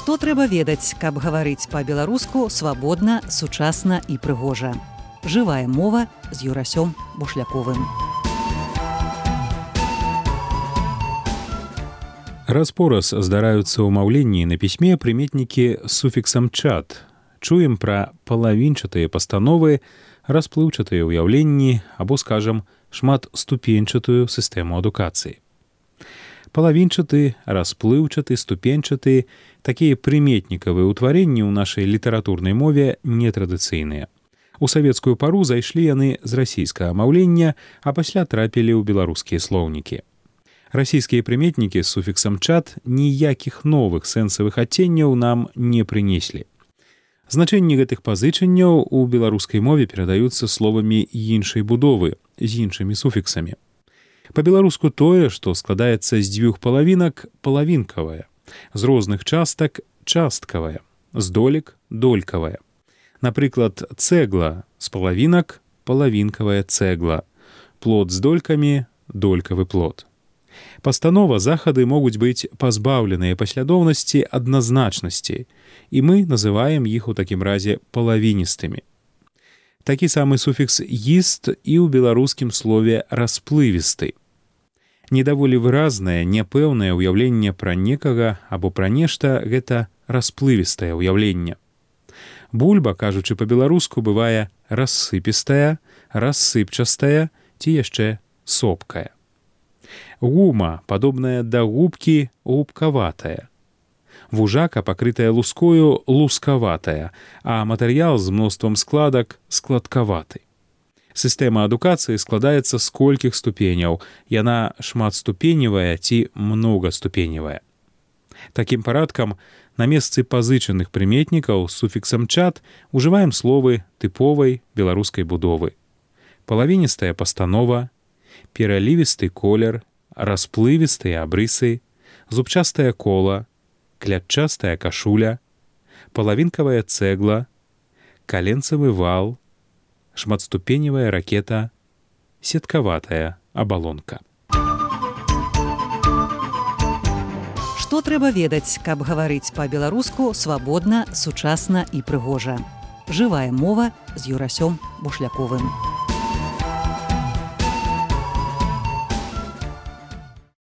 Што трэба ведаць, каб гаварыць па-беларуску свабодна, сучасна і прыгожа. Жывая мова з Юрасём Бушляковым. Раз-пораз здараюцца ў маўленні на пісьме прыметнікі з суфіксам «чат». Чуем пра палавінчатыя пастановы, расплыўчатыя ўяўленні або, скажам, шматступеньчатую сістэму адукацыі. Палавінчаты, расплыўчаты, ступеньчаты – такія прыметнікавыя ўтварэнні ў нашай літаратурнай мове нетрадыцыйныя. У савецкую пару зайшлі яны з расійскага маўлення, а пасля трапілі ў беларускія слоўнікі. Расійскія прыметнікі з суфіксам «чат» ніякіх новых сэнсавых адценняў нам не прынеслі. Значэнні гэтых пазычанняў у беларускай мове перадаюцца словамі іншай будовы, з іншымі суфіксамі. Па-беларуску тое, што складаецца з дзвюх палавінак – палавінкавае, з розных частак – часткавае, здолек – долькавае. Напрыклад, цэгла з палавінак – палавінкавая цэгла, плот з долькамі – долькавы плот. Пастанова, захады могуць быць пазбаўленыя паслядоўнасці адназначнасці, і мы называем іх у такім разе палавіністымі. Такі самы суфікс «іст» і ў беларускім слове «расплывісты». Недаволі выразнае, няпэўнае ўяўленне пра некага або пра нешта – гэта расплывістае ўяўленне. Бульба, кажучы па-беларуску, бывае рассыпістая, рассыпчастая ці яшчэ сопкая. Гума, падобная да губкі, губкаватая. Вужака, пакрытая лускою, лускаватая, а матэрыял з мноствам складак – складкаваты. Сістэма адукацыі складаецца з колькіх ступеняў, яна шматступеневая ці многаступеневая. Такім парадкам, на месцы пазычаных прыметнікаў з суфіксам «чат» ужываем словы тыповай беларускай будовы. Палавіністая пастанова, пералівісты колер, расплывістыя абрысы, зубчастае кола, клятчастая кашуля, палавінкавая цэгла, каленцавы вал, шматступеневая ракета, сеткаватая абалонка. Што трэба ведаць, каб гаварыць па-беларуску свабодна, сучасна і прыгожа. Жывая мова з Юрасём Бушляковым.